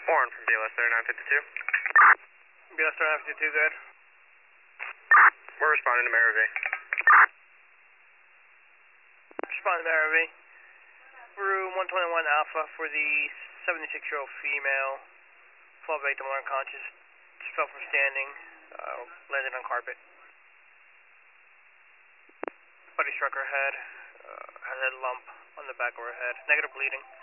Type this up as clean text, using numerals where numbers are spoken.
Warren from BLS 3952. BLS 3952, good. We're responding to Maravie. Respond to Maravie. Room 121 Alpha for the 76-year-old female. 12 victim unconscious. She fell from standing. Landed on carpet. Body struck her head. Has a lump on the back of her head. Negative bleeding.